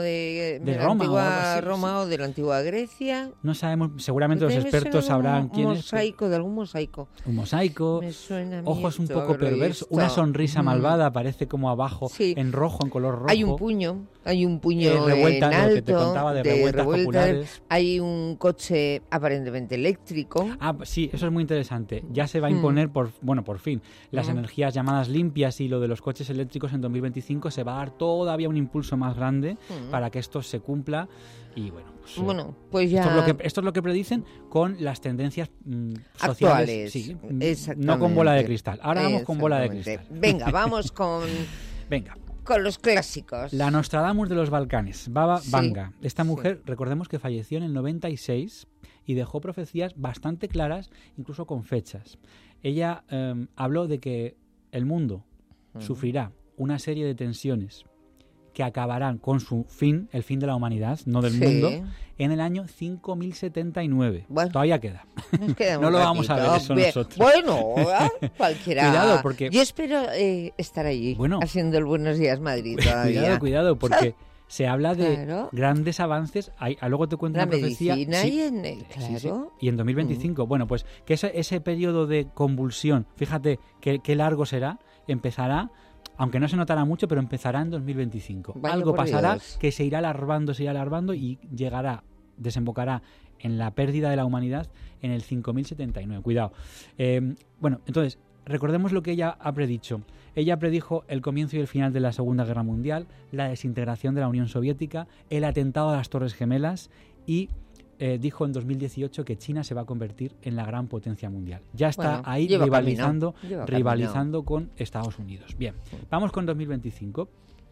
la Roma, antigua Roma o de la antigua Grecia. No sabemos, seguramente los expertos sabrán quién es. De algún mosaico. Un mosaico, me suena a mí ojos un poco perversos, una sonrisa malvada aparece como abajo, en rojo, en color rojo. Hay un puño revuelta, en alto, lo que te contaba de revueltas populares. Hay un coche aparentemente eléctrico. Sí, eso es muy interesante. interesante. Ya se va a imponer, por fin, las energías llamadas limpias y lo de los coches eléctricos en 2025 se va a dar todavía un impulso más grande para que esto se cumpla. Y pues ya... Esto es lo que predicen con las tendencias sociales. Actuales. Sí, no con bola de cristal. Ahora vamos con bola de cristal. Venga, vamos con... Venga. Con los clásicos. La Nostradamus de los Balcanes, Baba Vanga. Esta mujer, recordemos que falleció en el 96 y dejó profecías bastante claras, incluso con fechas. Ella habló de que el mundo sufrirá una serie de tensiones que acabarán con su fin, el fin de la humanidad, no del mundo, en el año 5079. Bueno, todavía queda. No lo vamos a ver eso nosotros. Bueno, cualquiera. Cuidado, porque... Yo espero estar allí, haciendo el Buenos Días Madrid todavía. Cuidado, porque se habla de grandes avances. Luego te cuento una profecía. Medicina y en... Y en 2025. Bueno, pues que ese periodo de convulsión, fíjate qué largo será, empezará... Aunque no se notará mucho, pero empezará en 2025. Algo pasará, Dios, que se irá alarvando y desembocará en la pérdida de la humanidad en el 5079. Cuidado. Entonces, recordemos lo que ella ha predicho. Ella predijo el comienzo y el final de la Segunda Guerra Mundial, la desintegración de la Unión Soviética, el atentado a las Torres Gemelas y... dijo en 2018 que China se va a convertir en la gran potencia mundial. Ya está ahí rivalizando con Estados Unidos. Bien, vamos con 2025.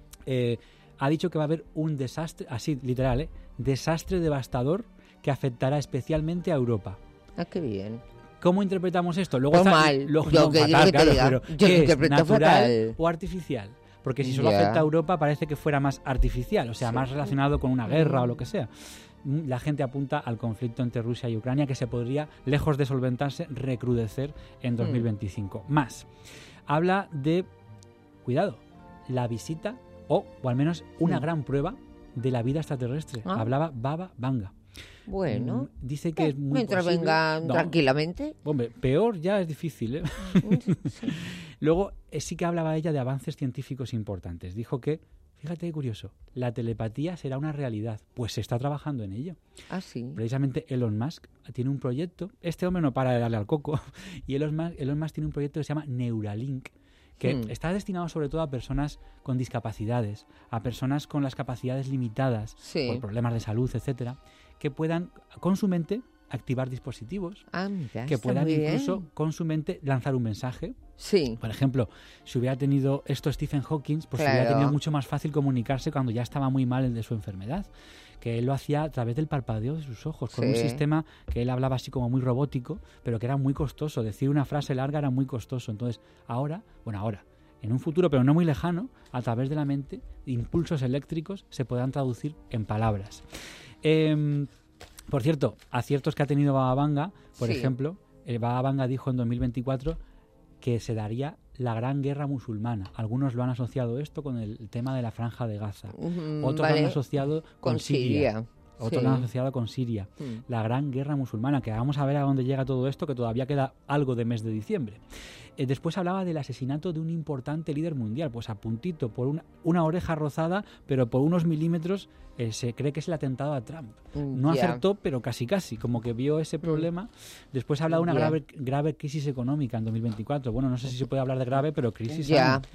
Ha dicho que va a haber un desastre, así literal, desastre devastador que afectará especialmente a Europa. Ah, qué bien. ¿Cómo interpretamos esto? Luego mal. Yo lo interpreto natural fatal. O artificial. Porque si solo afecta a Europa parece que fuera más artificial, o sea, más relacionado con una guerra o lo que sea. La gente apunta al conflicto entre Rusia y Ucrania que se podría, lejos de solventarse, recrudecer en 2025. Más, habla de, cuidado, la visita o al menos una gran prueba de la vida extraterrestre. Hablaba Baba Vanga. Bueno, dice que es muy mientras posible. vengan tranquilamente. Hombre, peor ya es difícil, ¿eh? Sí. Luego sí que hablaba ella de avances científicos importantes. Dijo que, fíjate qué curioso, la telepatía será una realidad. Pues se está trabajando en ello. Ah, sí. Precisamente Elon Musk tiene un proyecto. Este hombre no para de darle al coco. Y Elon Musk tiene un proyecto que se llama Neuralink, que está destinado sobre todo a personas con discapacidades, a personas con las capacidades limitadas por problemas de salud, etcétera, que puedan con su mente activar dispositivos, que puedan incluso con su mente lanzar un mensaje. Sí. Por ejemplo, si hubiera tenido esto Stephen Hawking, pues hubiera tenido mucho más fácil comunicarse cuando ya estaba muy mal el de su enfermedad, que él lo hacía a través del parpadeo de sus ojos, con un sistema que él hablaba así como muy robótico, pero que era muy costoso. Decir una frase larga era muy costoso. Entonces, ahora, en un futuro, pero no muy lejano, a través de la mente, impulsos eléctricos se puedan traducir en palabras. Por cierto, aciertos que ha tenido Baba Vanga, por ejemplo, Baba Vanga dijo en 2024 que se daría la Gran Guerra Musulmana. Algunos lo han asociado esto con el tema de la Franja de Gaza. Otros lo han asociado con Siria. Otros lo han asociado con Siria. La Gran Guerra Musulmana, que vamos a ver a dónde llega todo esto, que todavía queda algo de mes de diciembre. Después hablaba del asesinato de un importante líder mundial, pues a puntito, por una oreja rozada, pero por unos milímetros se cree que es el atentado a Trump. No acertó, pero casi, como que vio ese problema. Después habla de una grave crisis económica en 2024. Bueno, no sé si se puede hablar de grave, pero crisis.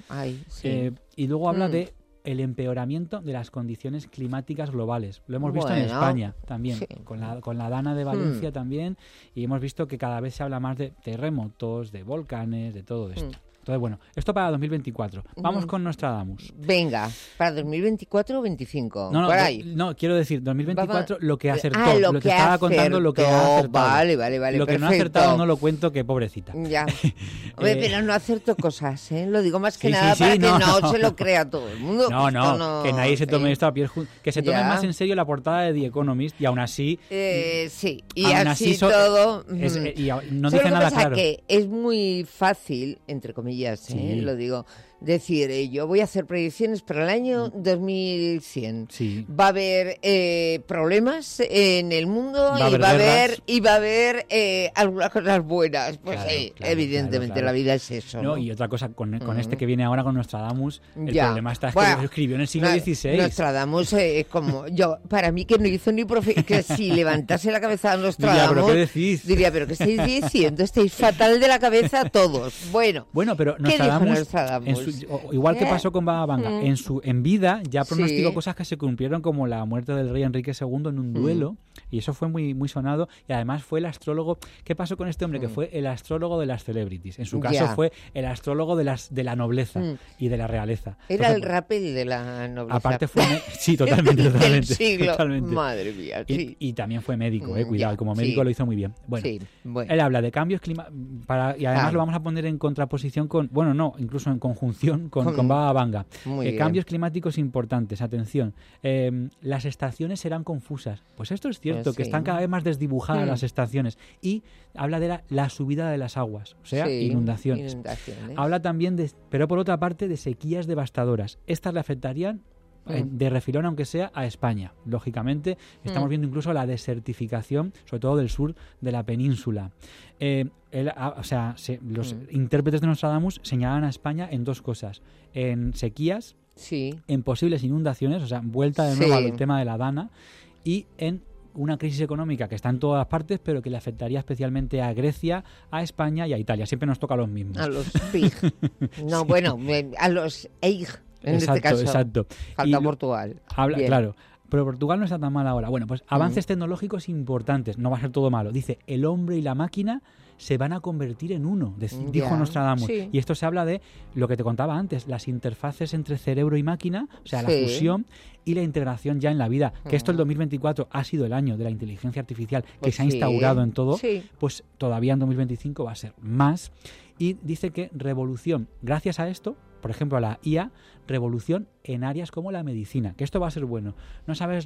Y luego habla de el empeoramiento de las condiciones climáticas globales. Lo hemos visto en España también, con la Dana de Valencia también, y hemos visto que cada vez se habla más de terremotos, de volcanes, de todo esto. Entonces, esto para 2024. Vamos con Nostradamus. Venga, ¿para 2024 o 25? No, por ahí. No, quiero decir, 2024 lo que acertó. Lo que estaba contando, lo que ha acertado. Vale, lo que no ha acertado no lo cuento, que pobrecita. Ya. Hombre, pero no acerto cosas, ¿eh? Lo digo más que nada para que no se lo crea todo el mundo. No, que nadie se tome esto a pie juntos. Que se tome más en serio la portada de The Economist, y aún así... sí, y aún así todo... y no dice nada claro. Que es muy fácil, entre comillas, lo digo, decir, yo voy a hacer predicciones para el año 2100. Sí. Va a haber problemas en el mundo Va a a haber algunas cosas buenas. Pues Claro, sí, claro, evidentemente claro. La vida es eso. No, ¿no? y otra cosa, con este que viene ahora con Nostradamus, el Ya. problema está es que Bueno, lo escribió en el siglo XVI. Nostradamus, como yo, para mí que no hizo ni que si levantase la cabeza a Nostradamus, Diría, ¿pero qué decís? diría, pero ¿qué estáis diciendo? Estáis fatal de la cabeza todos. Bueno, pero ¿qué dijo Nostradamus, Nostradamus? igual que pasó con Baba Vanga, en vida ya pronosticó Sí. cosas que se cumplieron, como la muerte del rey Enrique II en un duelo, y eso fue muy, muy sonado, y además fue el astrólogo. ¿Qué pasó con este hombre? Que fue el astrólogo de las celebrities. En su caso Ya. fue el astrólogo de la nobleza y de la realeza. Era Entonces, el Rappel de la nobleza. aparte fue... Sí, totalmente, Del totalmente. siglo. totalmente. Madre mía, sí. Y también fue médico, cuidado, Ya, y como médico sí. lo hizo muy bien. Bueno, Sí, bueno. él habla de cambios climáticos, y además Claro. lo vamos a poner en contraposición incluso en conjunción con Baba Vanga. Muy bien. Cambios climáticos importantes, atención. Las estaciones serán confusas. Pues esto es cierto, Pues que sí. están cada vez más desdibujadas las estaciones. Y habla de la subida de las aguas, o sea, Sí, inundaciones. inundaciones. Habla también pero por otra parte, de sequías devastadoras. Estas le afectarían de refilón, aunque sea a España. Lógicamente, estamos viendo incluso la desertificación, sobre todo del sur de la península. Los intérpretes de Nostradamus señalan a España en dos cosas: en sequías, en posibles inundaciones, o sea, vuelta de nuevo al tema de la Dana, y en una crisis económica que está en todas partes, pero que le afectaría especialmente a Grecia, a España y a Italia. Siempre nos toca a los mismos. A los PIG. No, bueno, a los EIG, en este caso. Exacto. Falta Y Portugal. Bien. Claro. Pero Portugal no está tan mal ahora. Bueno, pues avances tecnológicos importantes. No va a ser todo malo. Dice, el hombre y la máquina se van a convertir en uno, dijo Nostradamus. Sí. Y esto se habla de lo que te contaba antes, las interfaces entre cerebro y máquina, o sea, la Sí. fusión y la integración ya en la vida. Que esto el 2024 ha sido el año de la inteligencia artificial que Pues se ha sí. instaurado en todo, Sí. pues todavía en 2025 va a ser más. Y dice que revolución, gracias a esto, por ejemplo a la IA, revolución en áreas como la medicina, que esto va a ser bueno. No sabes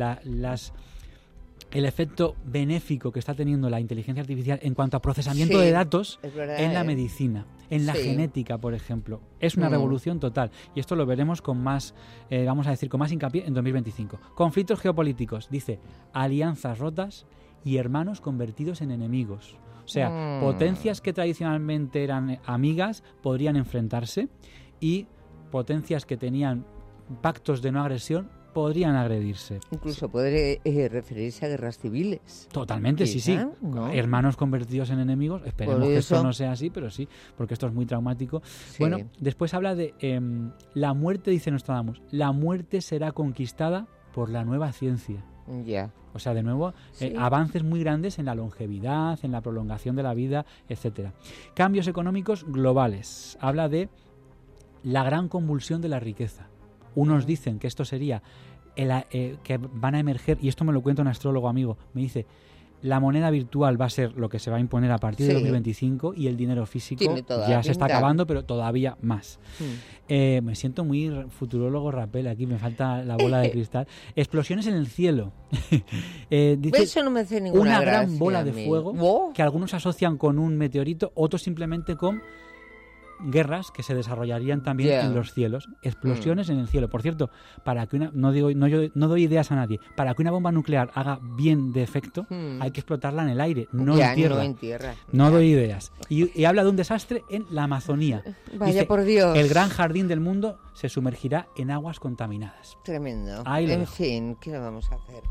el efecto benéfico que está teniendo la inteligencia artificial en cuanto a procesamiento Sí, de datos es verdad, en la medicina, en la Sí. genética, por ejemplo. Es una revolución total. Y esto lo veremos con más, vamos a decir, con más hincapié en 2025. Conflictos geopolíticos, dice, alianzas rotas y hermanos convertidos en enemigos. O sea, potencias que tradicionalmente eran amigas podrían enfrentarse, y potencias que tenían pactos de no agresión podrían agredirse. Incluso puede referirse a guerras civiles. Totalmente, sí, sí. Quizá, ¿no? Hermanos convertidos en enemigos. Esperemos Por que eso. esto no sea así, pero sí, porque esto es muy traumático. Sí. Bueno, después habla de la muerte, dice Nostradamus. La muerte será conquistada por la nueva ciencia. Ya. O sea, de nuevo, Sí. avances muy grandes en la longevidad, en la prolongación de la vida, etcétera. Cambios económicos globales. Habla de la gran convulsión de la riqueza. Unos dicen que esto sería que van a emerger, y esto me lo cuenta un astrólogo amigo, me dice, la moneda virtual va a ser lo que se va a imponer a partir de Sí. 2025, y el dinero físico Tiene toda ya la se está pinta. acabando, pero todavía más. Me siento muy futurólogo Rapel aquí, me falta la bola de cristal. Explosiones en el cielo. Dice, Eso no me hace ninguna una gracia gran bola a de mí. fuego ¡Oh! que algunos asocian con un meteorito, otros simplemente con guerras que se desarrollarían también Ya. en los cielos, explosiones en el cielo. Por cierto, para que no doy ideas a nadie, para que una bomba nuclear haga bien de efecto, hay que explotarla en el aire, no Ya, en tierra. no en tierra. No doy ideas. Y habla de un desastre en la Amazonía. Vaya Dice, por Dios. el gran jardín del mundo se sumergirá en aguas contaminadas. Tremendo. Ahí lo En dejo. fin, ¿qué le vamos a hacer?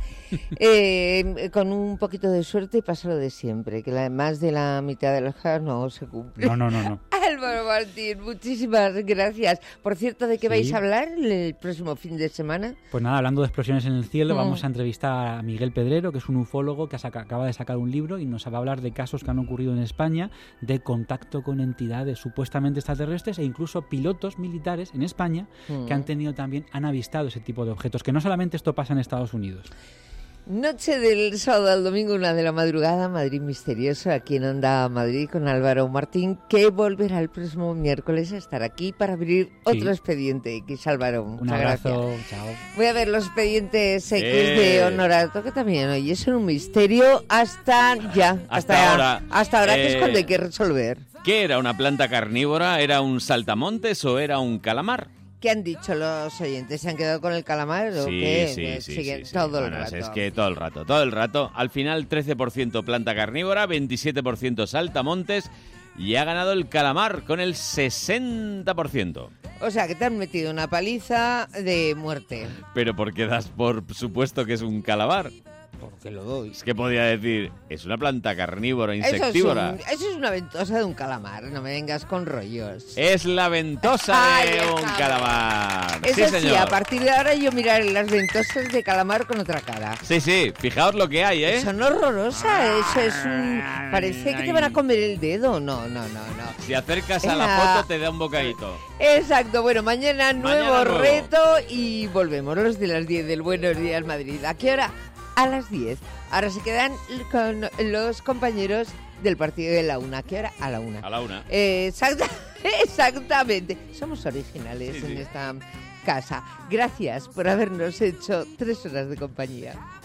Con un poquito de suerte pasa lo de siempre, que más de la mitad de las cosas no se cumple. No. Álvaro Martín, muchísimas gracias. Por cierto, ¿de qué Sí. vais a hablar el próximo fin de semana? Pues nada, hablando de explosiones en el cielo, Mm. vamos a entrevistar a Miguel Pedrero, que es un ufólogo que acaba de sacar un libro y nos va a hablar de casos que han ocurrido en España, de contacto con entidades supuestamente extraterrestres, e incluso pilotos militares en España que han avistado ese tipo de objetos, que no solamente esto pasa en Estados Unidos. Noche del sábado al domingo, 1 de la madrugada, Madrid Misterioso, aquí en Onda Madrid, con Álvaro Martín, que volverá el próximo miércoles a estar aquí para abrir otro expediente X. Álvaro, muchas Un abrazo, gracias. chao. Voy a ver los expedientes X de Honorato, que también hoy son un misterio hasta ya. Hasta ahora. Hasta ahora, que es cuando hay que resolver. ¿Qué era una planta carnívora? ¿Era un saltamontes o era un calamar? ¿Qué han dicho los oyentes? ¿Se han quedado con el calamar o qué? Sí. Todo el Bueno, rato. es que todo el rato. Al final 13% planta carnívora, 27% saltamontes y ha ganado el calamar con el 60%. O sea, que te han metido una paliza de muerte. Pero ¿por qué das por supuesto que es un calamar? Porque lo doy. Es que podría decir, es una planta carnívora, insectívora. Eso es una ventosa de un calamar, no me vengas con rollos. Es la ventosa de un calamar. Eso sí, señor. sí, a partir de ahora yo miraré las ventosas de calamar con otra cara. Sí, fijaos lo que hay, ¿eh? Son horrorosas, eso es un... Parece que te van a comer el dedo. No. Si acercas a la foto te da un bocadito. Exacto, bueno, mañana nuevo nuevo. reto y volvemos los de las 10 del Buenos Días Madrid. ¿A qué hora? A las 10. Ahora se quedan con los compañeros del partido de la 1. ¿A qué hora? A la 1. A la 1. Exactamente. Somos originales en esta casa. Gracias por habernos hecho 3 horas de compañía.